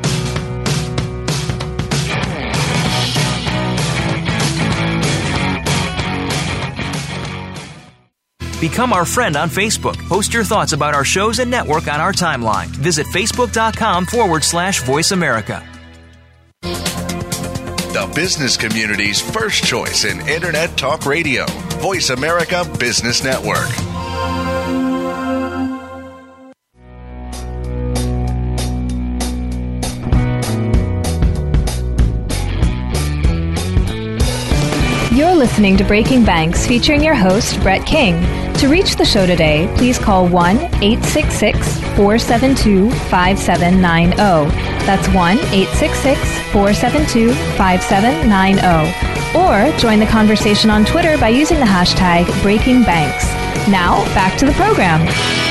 Speaker 9: Become our friend on Facebook. Post your thoughts about our shows and network on our timeline. Visit Facebook.com/Voice America.
Speaker 10: The business community's first choice in Internet Talk Radio. Voice America Business Network.
Speaker 1: You're listening to Breaking Banks, featuring your host, Brett King. To reach the show today, please call 1-866-472-5790. That's 1-866-472-5790. Or join the conversation on Twitter by using the hashtag BreakingBanks. Now, back to the program.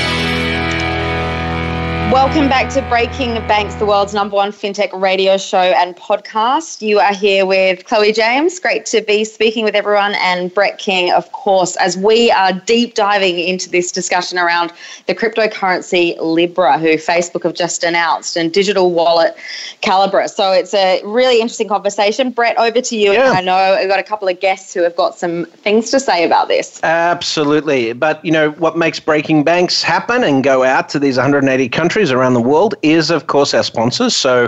Speaker 3: Welcome back to Breaking Banks, the world's #1 fintech radio show and podcast. You are here with Chloe James. Great to be speaking with everyone, and Brett King, of course, as we are deep diving into this discussion around the cryptocurrency Libra, who Facebook have just announced, and digital wallet Calibra. So it's a really interesting conversation. Brett, over to you. Yeah. I know we've got a couple of guests who have got some things to say about this.
Speaker 2: Absolutely. But, what makes Breaking Banks happen and go out to these 180 countries around the world is, of course, our sponsors. So,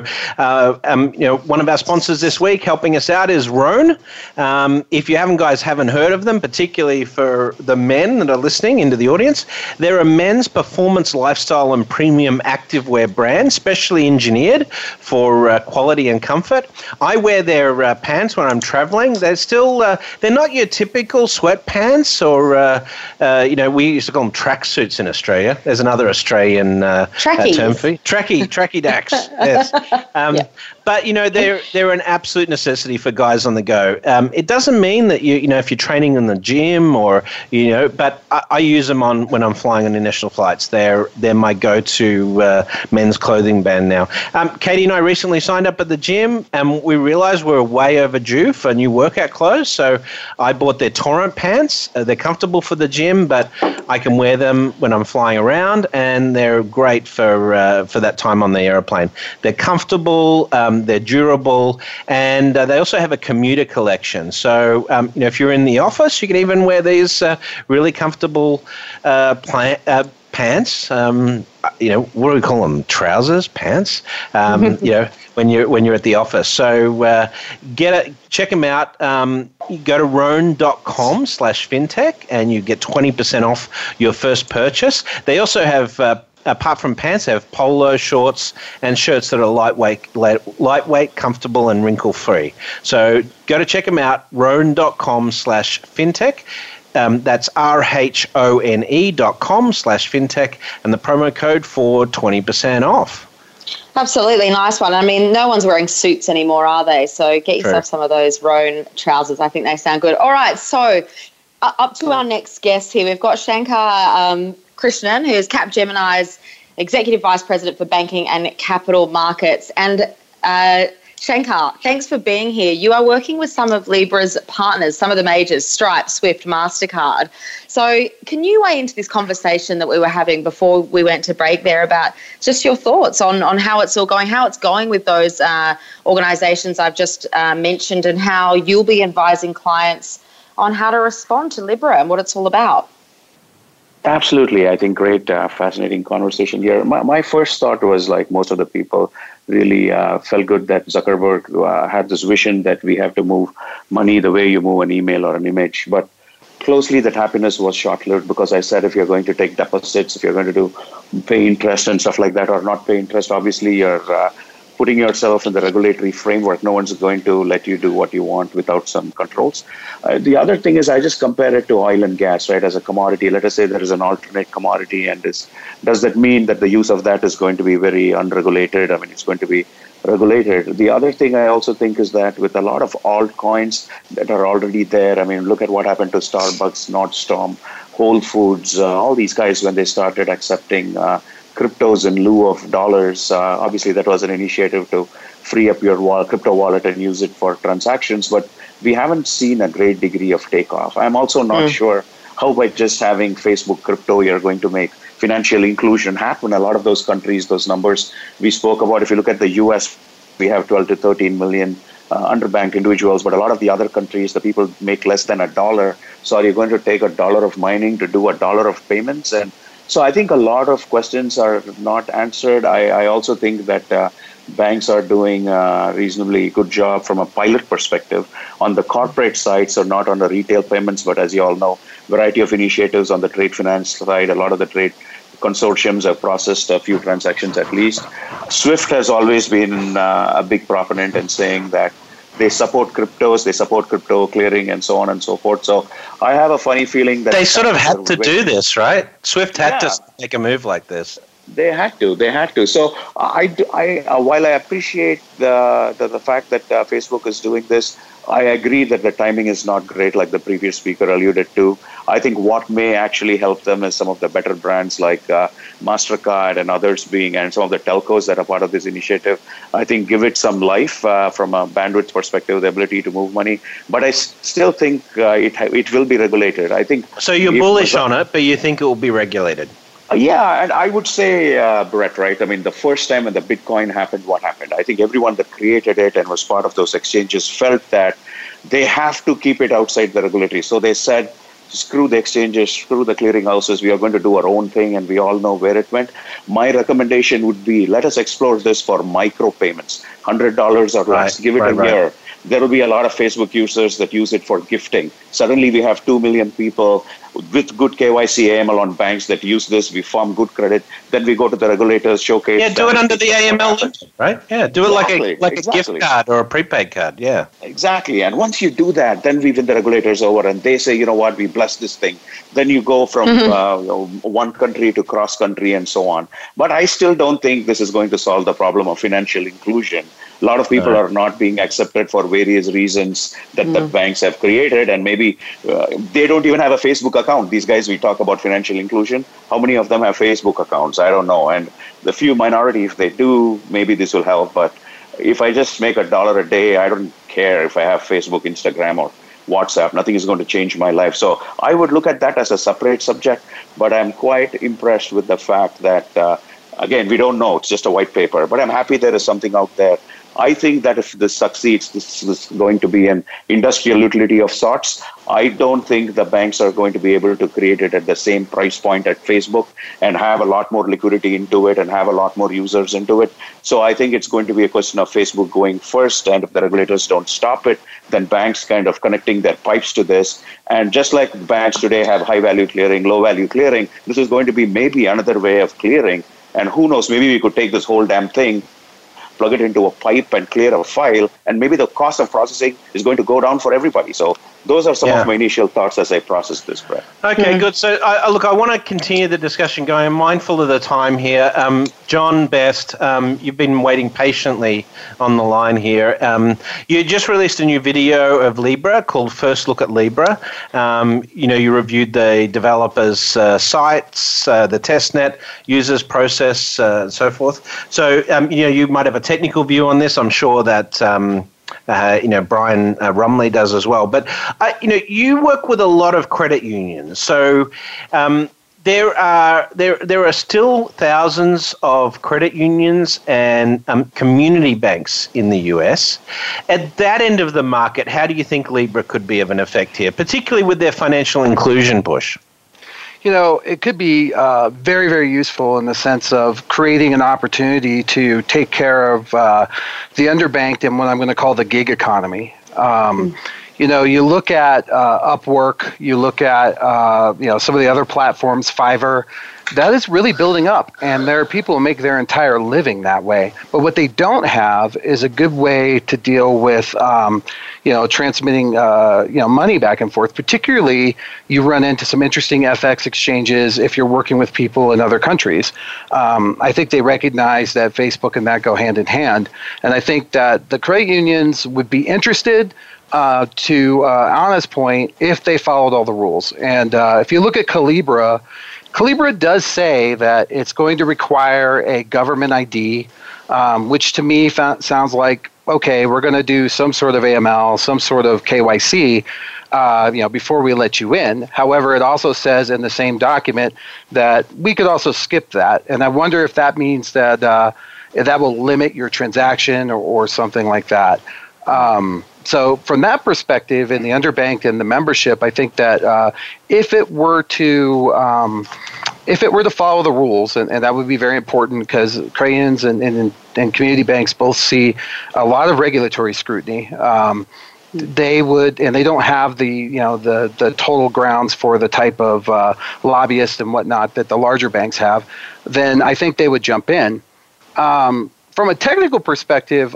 Speaker 2: one of our sponsors this week helping us out is Rhone. If you haven't heard of them, particularly for the men that are listening into the audience, they're a men's performance lifestyle and premium activewear brand, specially engineered for quality and comfort. I wear their pants when I'm traveling. They're still, they're not your typical sweatpants or, we used to call them tracksuits in Australia. There's another Australian term for tracky dacks. Yes. But they're an absolute necessity for guys on the go. It doesn't mean that if you're training in the gym or but I use them when I'm flying on international flights. They're my go-to men's clothing band now. Katie and I recently signed up at the gym, and we realized we're way overdue for new workout clothes. So I bought their Torrent pants. They're comfortable for the gym, but I can wear them when I'm flying around, and they're great for that time on the airplane. They're comfortable. They're durable, and they also have a commuter collection. So, if you're in the office, you can even wear these really comfortable pants. What do we call them? Trousers, pants. When you're at the office. So check them out. You go to Rhone.com/fintech, and you get 20% off your first purchase. They also have. Apart from pants, they have polo shorts and shirts that are lightweight, comfortable, and wrinkle-free. So go to check them out, Rhone.com/fintech. That's RHONE.com/fintech, and the promo code for 20% off.
Speaker 3: Absolutely, nice one. I mean, no one's wearing suits anymore, are they? So get yourself some of those Rhone trousers. I think they sound good. All right, so up to our next guest here. We've got Shankar Krishnan, who is Capgemini's Executive Vice President for Banking and Capital Markets. And Shankar, thanks for being here. You are working with some of Libra's partners, some of the majors, Stripe, Swift, MasterCard. So can you weigh into this conversation that we were having before we went to break there about just your thoughts on how it's all going, how it's going with those organisations I've just mentioned, and how you'll be advising clients on how to respond to Libra and what it's all about?
Speaker 7: Absolutely. I think great, fascinating conversation here. My first thought was, like most of the people, really felt good that Zuckerberg had this vision that we have to move money the way you move an email or an image. But closely, that happiness was short-lived, because I said if you're going to take deposits, if you're going to pay interest and stuff like that, or not pay interest, obviously you're putting yourself in the regulatory framework. No one's going to let you do what you want without some controls. The other thing is, I just compare it to oil and gas, right, as a commodity. Let us say there is an alternate commodity, and does that mean that the use of that is going to be very unregulated? I mean, it's going to be regulated. The other thing I also think is that with a lot of altcoins that are already there, I mean, look at what happened to Starbucks, Nordstrom, Whole Foods, all these guys when they started accepting cryptos in lieu of dollars. Obviously, that was an initiative to free up your crypto wallet and use it for transactions, but we haven't seen a great degree of takeoff. I'm also not sure how by just having Facebook crypto you're going to make financial inclusion happen. A lot of those countries, those numbers we spoke about, if you look at the US, we have 12 to 13 million underbanked individuals, but a lot of the other countries, the people make less than $1. So are you going to take $1 of mining to do $1 of payments? And so I think a lot of questions are not answered. I also think that banks are doing a reasonably good job from a pilot perspective on the corporate side, so not on the retail payments, but as you all know, variety of initiatives on the trade finance side. A lot of the trade consortiums have processed a few transactions at least. Swift has always been a big proponent in saying that they support cryptos, they support crypto clearing, and so on and so forth. So I have a funny feeling that
Speaker 2: they sort of had to do this, right? Swift had to make a move like this.
Speaker 7: They had to. So while I appreciate the fact that Facebook is doing this, I agree that the timing is not great, like the previous speaker alluded to. I think what may actually help them is some of the better brands like MasterCard and others and some of the telcos that are part of this initiative. I think give it some life from a bandwidth perspective, the ability to move money. But I still think it will be regulated. I think. So
Speaker 2: you're bullish on it, but you think it will be regulated?
Speaker 7: Yeah, and I would say, Brett, right? I mean, the first time when the Bitcoin happened, what happened? I think everyone that created it and was part of those exchanges felt that they have to keep it outside the regulatory. So they said, screw the exchanges, screw the clearing houses. We are going to do our own thing, and we all know where it went. My recommendation would be, let us explore this for micro payments, $100 or less. Give it a year. There will be a lot of Facebook users that use it for gifting. Suddenly we have 2 million people with good KYC AML on banks that use this. We form good credit. Then we go to the regulators, showcase.
Speaker 2: Yeah, do it under the AML, right? Yeah, do it like a gift card or a prepaid card. Yeah,
Speaker 7: exactly. And once you do that, then we win the regulators over, and they say, you know what, we bless this thing. Then you go from one country to cross country and so on. But I still don't think this is going to solve the problem of financial inclusion. A lot of people are not being accepted for various reasons that the banks have created, and maybe they don't even have a Facebook account. These guys we talk about financial inclusion, how many of them have Facebook accounts? I don't know. And the few minority, if they do, maybe this will help. But if I just make $1 a day, I don't care if I have Facebook, Instagram, or WhatsApp. Nothing is going to change my life. So I would look at that as a separate subject, but I'm quite impressed with the fact that, again, we don't know. It's just a white paper, but I'm happy there is something out there. I think that if this succeeds, this is going to be an industrial utility of sorts. I don't think the banks are going to be able to create it at the same price point at Facebook and have a lot more liquidity into it and have a lot more users into it. So I think it's going to be a question of Facebook going first, and if the regulators don't stop it, then banks kind of connecting their pipes to this. And just like banks today have high-value clearing, low-value clearing, this is going to be maybe another way of clearing. And who knows, maybe we could take this whole damn thing, plug it into a pipe and clear a file, and maybe the cost of processing is going to go down for everybody. So those are some of my initial thoughts as I process this, Brett.
Speaker 2: Okay, good. So, look, I want to continue the discussion going. I'm mindful of the time here. John Best, you've been waiting patiently on the line here. You just released a new video of Libra called First Look at Libra. You reviewed the developers' sites, the testnet, users, process, and so forth. So, you might have a technical view on this. I'm sure that Brian Rumley does as well. But, you work with a lot of credit unions. So there are still thousands of credit unions and community banks in the US. At that end of the market, how do you think Libra could be of an effect here, particularly with their financial inclusion push?
Speaker 8: It could be very, very useful in the sense of creating an opportunity to take care of the underbanked and what I'm going to call the gig economy. You look at Upwork, you look at some of the other platforms, Fiverr. That is really building up, and there are people who make their entire living that way. But what they don't have is a good way to deal with, transmitting, money back and forth. Particularly, you run into some interesting FX exchanges if you're working with people in other countries. I think they recognize that Facebook and that go hand in hand, and I think that the credit unions would be interested. To Anna's point, if they followed all the rules. And if you look at Calibra does say that it's going to require a government ID, which to me sounds like, okay, we're going to do some sort of AML, some sort of KYC, before we let you in. However, it also says in the same document that we could also skip that. And I wonder if that means that that will limit your transaction or something like that. So from that perspective, in the underbanked and the membership, I think that if it were to follow the rules, and that would be very important because credit unions and community banks both see a lot of regulatory scrutiny. They would, and they don't have the total grounds for the type of lobbyists and whatnot that the larger banks have. Then I think they would jump in. From a technical perspective.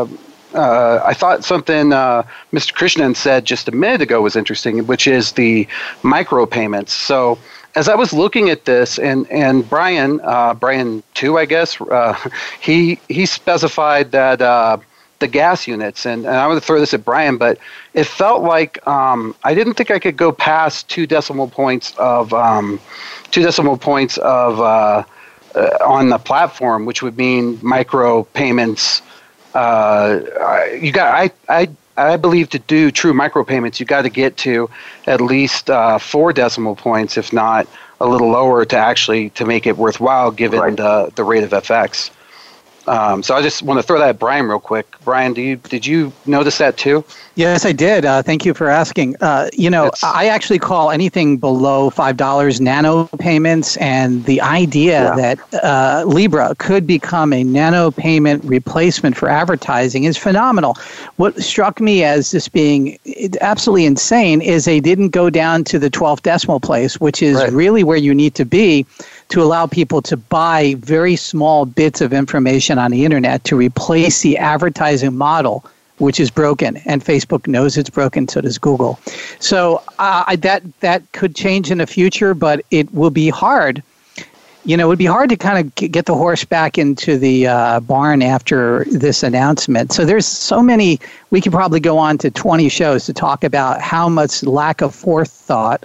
Speaker 8: I thought something Mr. Krishnan said just a minute ago was interesting, which is the micropayments. So as I was looking at this, and Brian 2, I guess, he specified that the gas units, and I want to throw this at Brian, but it felt like I didn't think I could go past 2 decimal points of on the platform, which would mean micropayments. I believe to do true micropayments, you got to get to at least 4 decimal points, if not a little lower, to make it worthwhile given the rate of FX. So I just want to throw that at Brian real quick. Brian, did you notice that too?
Speaker 4: Yes, I did. Thank you for asking. I actually call anything below $5 nano payments, and the idea that Libra could become a nano payment replacement for advertising is phenomenal. What struck me as this being absolutely insane is they didn't go down to the 12th decimal place, which is really where you need to be to allow people to buy very small bits of information on the internet to replace the advertising model, which is broken, and Facebook knows it's broken, so does Google. So that could change in the future, but it will be hard. It would be hard to kind of get the horse back into the barn after this announcement. So there's so many, we could probably go on to 20 shows to talk about how much lack of forethought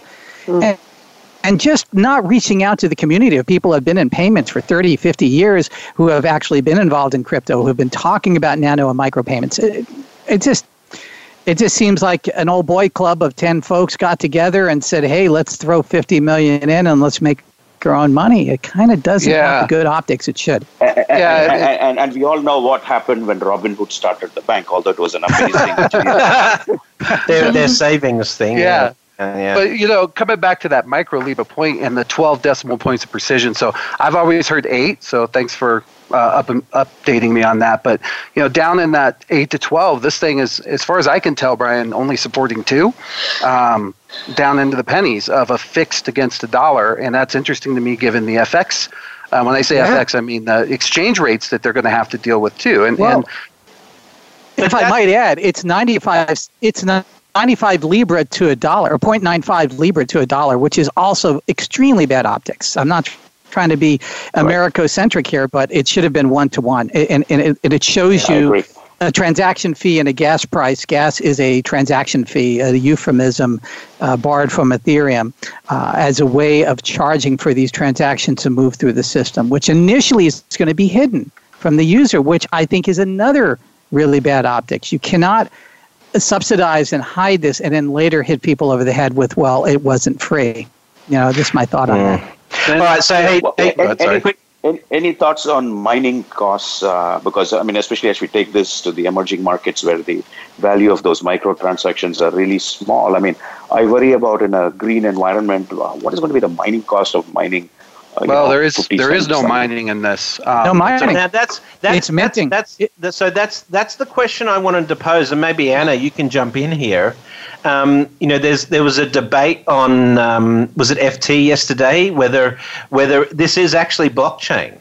Speaker 4: and just not reaching out to the community of people who have been in payments for 30, 50 years, who have actually been involved in crypto, who have been talking about nano and micropayments. It just seems like an old boy club of 10 folks got together and said, hey, let's throw $50 million in and let's make our own money. It kind of doesn't have the good optics it should.
Speaker 7: And we all know what happened when Robinhood started the bank, although it was an amazing
Speaker 2: their savings thing.
Speaker 8: Yeah. But, coming back to that micro Libra point and the 12 decimal points of precision. So I've always heard 8. So thanks for updating me on that. But, down in that 8 to 12, this thing is, as far as I can tell, Brian, only supporting 2, down into the pennies of a fixed against the dollar. And that's interesting to me given the FX. When I say FX, I mean the exchange rates that they're going to have to deal with too. And if
Speaker 4: I might add, it's 95. It's not. 95 Libra to $1, or 0.95 Libra to $1, which is also extremely bad optics. I'm not trying to be Americocentric here, but it should have been 1-to-1. And it shows you a transaction fee and a gas price. Gas is a transaction fee, a euphemism borrowed from Ethereum as a way of charging for these transactions to move through the system, which initially is going to be hidden from the user, which I think is another really bad optics. You cannot subsidize and hide this and then later hit people over the head with, well, it wasn't free. This is my thought on that.
Speaker 2: All right, so
Speaker 7: any thoughts on mining costs? Because, especially as we take this to the emerging markets where the value of those microtransactions are really small. I worry about in a green environment, what is going to be the mining cost of mining?
Speaker 8: Well, there is no mining in this.
Speaker 4: No mining.
Speaker 2: Now
Speaker 4: it's minting.
Speaker 2: That's the question I wanted to pose, and maybe Anna, you can jump in here. There was a debate on was it FT yesterday whether this is actually blockchain.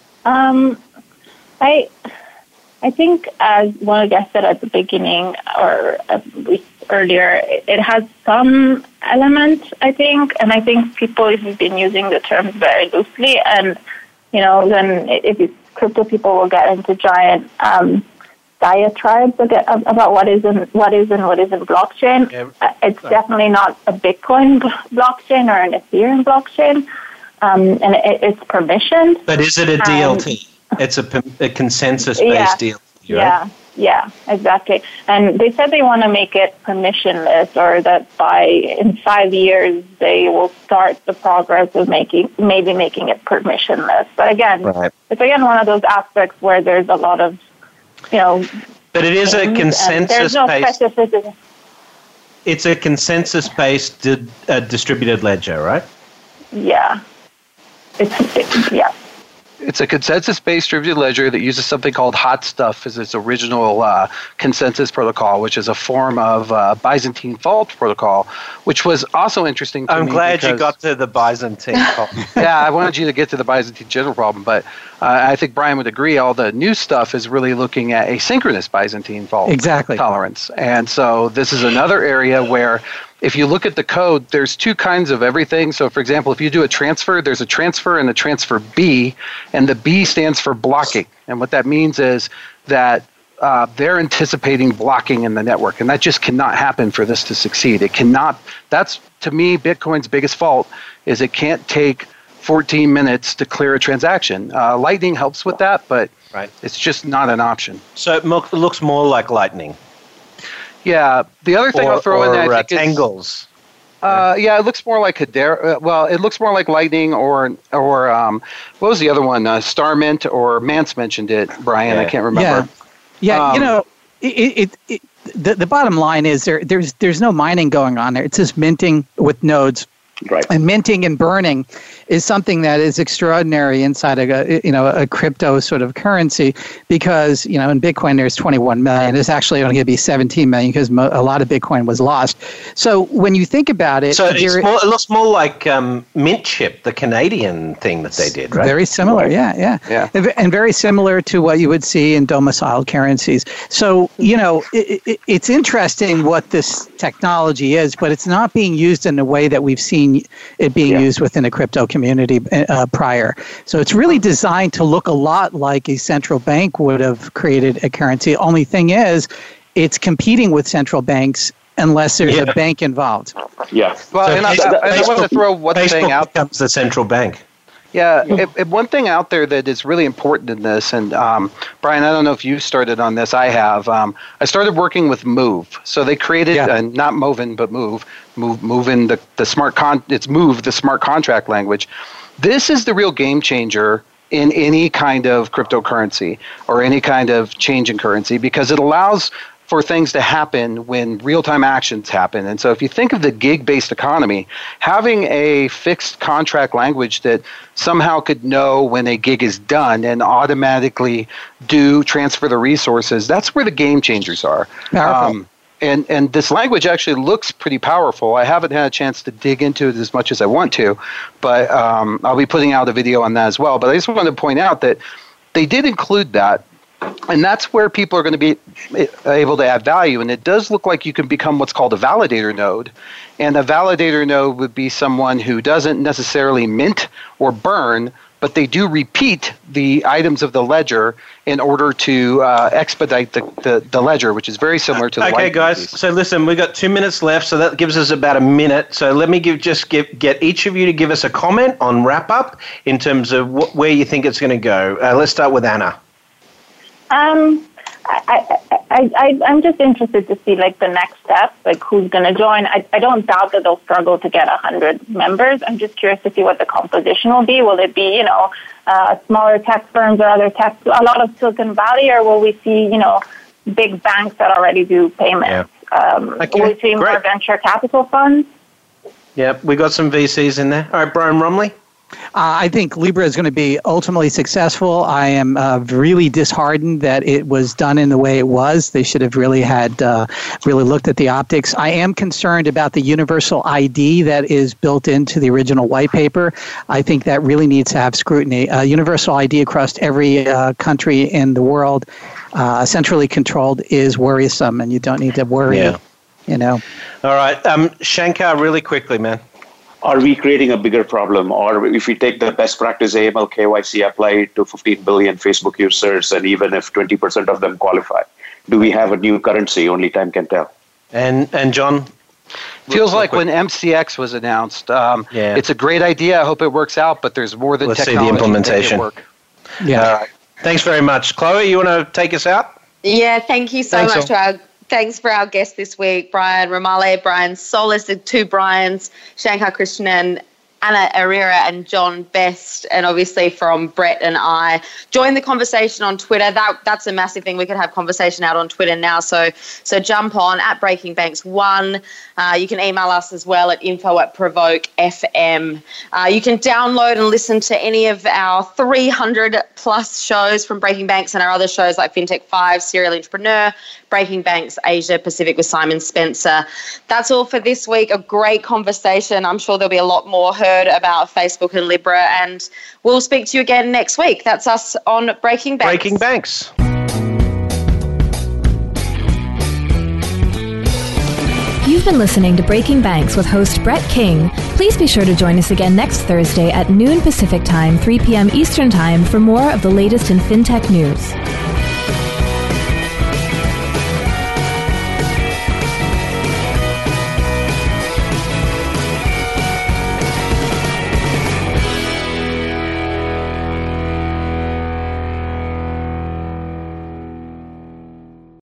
Speaker 6: I think, as one guest said at the beginning or earlier, it has some element, I think, and I think people have been using the terms very loosely, and then if crypto people will get into giant diatribes about what is and what isn't blockchain. Yeah. It's definitely not a Bitcoin blockchain or an Ethereum blockchain, and it's permissioned.
Speaker 2: But is it a DLT? It's a consensus-based DLT, right?
Speaker 6: Yeah, exactly. And they said they want to make it permissionless, or that in 5 years they will start the progress of making it permissionless. But again, it's one of those aspects where there's a lot of,
Speaker 2: But it is a consensus-based.
Speaker 6: There's no specificity.
Speaker 2: It's a consensus-based distributed ledger, right?
Speaker 6: Yeah.
Speaker 8: It's a consensus-based distributed ledger that uses something called hot stuff as its original consensus protocol, which is a form of Byzantine fault protocol, which was also interesting to me.
Speaker 2: I'm glad you got to the Byzantine fault.
Speaker 8: Yeah, I wanted you to get to the Byzantine general problem, but I think Brian would agree all the new stuff is really looking at asynchronous Byzantine fault tolerance. And so this is another area where if you look at the code, there's two kinds of everything. So, for example, if you do a transfer, there's a transfer and a transfer B, and the B stands for blocking. And what that means is that they're anticipating blocking in the network, and that just cannot happen for this to succeed. It cannot. That's, to me, Bitcoin's biggest fault, is it can't take 14 minutes to clear a transaction. Lightning helps with that, but it's just not an option.
Speaker 2: So it looks more like Lightning.
Speaker 8: Yeah, the other thing I'll throw in there, I think
Speaker 2: Tangles.
Speaker 8: It looks more like Hedera. It looks more like Lightning or what was the other one? Starmint, or Mance mentioned it. Brian, I can't remember.
Speaker 4: Yeah, the bottom line is there's no mining going on there. It's just minting with nodes.
Speaker 7: Right.
Speaker 4: And minting and burning is something that is extraordinary inside a crypto sort of currency, because in Bitcoin there's 21 million. There's actually only going to be 17 million because a lot of Bitcoin was lost. So when you think about it,
Speaker 2: it looks more like Mintchip, the Canadian thing that they did, right?
Speaker 4: Very similar, yeah, and very similar to what you would see in domiciled currencies. So it's interesting what this technology is, but it's not being used in the way that we've seen it being used within the crypto community prior. So it's really designed to look a lot like a central bank would have created a currency. Only thing is, it's competing with central banks unless there's a bank involved.
Speaker 7: Yeah.
Speaker 8: Well,
Speaker 2: so
Speaker 8: and I want to throw one thing out.
Speaker 2: Becomes the central bank.
Speaker 8: Yeah, one thing out there that is really important in this, and Brian, I don't know if you started on this. I have. I started working with Move. So they created not Movin, but Movin the smart it's Move, the smart contract language. This is the real game changer in any kind of cryptocurrency or any kind of change in currency, because it allows for things to happen when real-time actions happen. And so if you think of the gig-based economy, having a fixed contract language that somehow could know when a gig is done and automatically transfer the resources, that's where the game changers are. And this language actually looks pretty powerful. I haven't had a chance to dig into it as much as I want to, but I'll be putting out a video on that as well. But I just wanted to point out that they did include that And that's where people are going to be able to add value. And it does look like you can become what's called a validator node. And a validator node would be someone who doesn't necessarily mint or burn, but they do repeat the items of the ledger in order to expedite the ledger, which is very similar to the
Speaker 2: Okay, guys. So listen, we've got 2 minutes left, so that gives us about a minute. So let me get each of you to give us a comment on wrap up in terms of where you think it's going to go. Let's start with Anna.
Speaker 6: I'm just interested to see like the next steps, like who's going to join. I don't doubt that they'll struggle to get 100 members. I'm just curious to see what the composition will be. Will it be, smaller tech firms or other tech, a lot of Silicon Valley, or will we see, big banks that already do payments? Yeah. Will we see more venture capital funds?
Speaker 2: Yeah, we got some VCs in there. All right, Brian Romley.
Speaker 4: I think Libra is going to be ultimately successful. I am really disheartened that it was done in the way it was. They should have really looked at the optics. I am concerned about the universal ID that is built into the original white paper. I think that really needs to have scrutiny. Universal ID across every country in the world, centrally controlled, is worrisome, and you don't need to worry.
Speaker 2: Yeah.
Speaker 4: All
Speaker 2: right, Shankar, really quickly, man.
Speaker 7: Are we creating a bigger problem? Or if we take the best practice AML KYC applied to 15 billion Facebook users, and even if 20% of them qualify, do we have a new currency? Only time can tell.
Speaker 2: And John?
Speaker 8: Feels like when MCX was announced, it's a great idea. I hope it works out, but there's more than technology.
Speaker 2: Let's see the implementation.
Speaker 8: To make it work.
Speaker 4: Yeah.
Speaker 2: All right. Thanks very much. Chloe, you want to take us out?
Speaker 3: Yeah, thank you so much Thanks for our guests this week, Brian Romale, Brian Solis, the two Brians, Shankar Krishnan, Anna Arira, and John Best, and obviously from Brett and I. Join the conversation on Twitter. That's a massive thing. We could have conversation out on Twitter now, so jump on at Breaking Banks 1. You can email us as well at info@Provoke.fm. You can download and listen to any of our 300-plus shows from Breaking Banks and our other shows like FinTech 5, Serial Entrepreneur, Breaking Banks Asia Pacific with Simon Spencer. That's all for this week. A great conversation. I'm sure there'll be a lot more heard about Facebook and Libra, and we'll speak to you again next week. That's us on Breaking Banks.
Speaker 2: Breaking Banks.
Speaker 1: You've been listening to Breaking Banks with host Brett King. Please be sure to join us again next Thursday at noon Pacific Time, 3 p.m. Eastern Time for more of the latest in FinTech news.